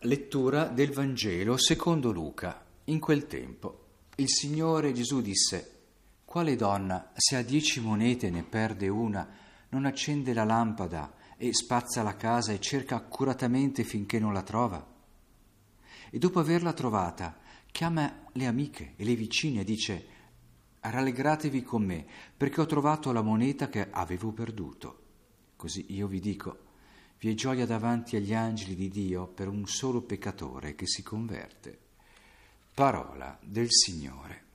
Lettura del Vangelo secondo Luca. In quel tempo il Signore Gesù disse: quale donna, se ha 10 monete e ne perde una, non accende la lampada e spazza la casa e cerca accuratamente finché non la trova? E dopo averla trovata, chiama le amiche e le vicine e dice: rallegratevi con me, perché ho trovato la moneta che avevo perduto. Così io vi dico, vi è gioia davanti agli angeli di Dio per un solo peccatore che si converte. Parola del Signore.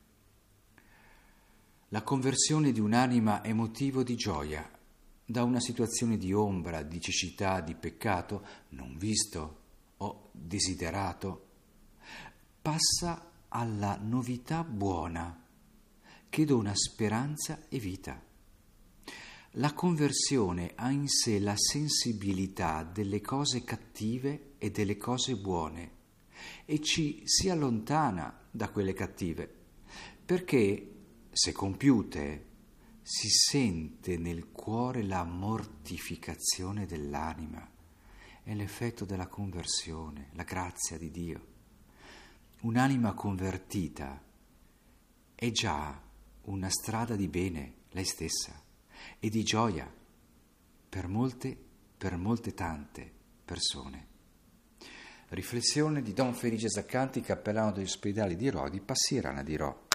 La conversione di un'anima è motivo di gioia. Da una situazione di ombra, di cecità, di peccato, non visto o desiderato, passa alla novità buona, che dona speranza e vita. La conversione ha in sé la sensibilità delle cose cattive e delle cose buone e ci si allontana da quelle cattive, perché, se compiute, si sente nel cuore la mortificazione dell'anima. È l'effetto della conversione, la grazia di Dio. Un'anima convertita è già una strada di bene lei stessa e di gioia per molte tante persone. Riflessione di Don Felice Zaccanti, cappellano degli ospedali di Rodi, Passirana di Rho.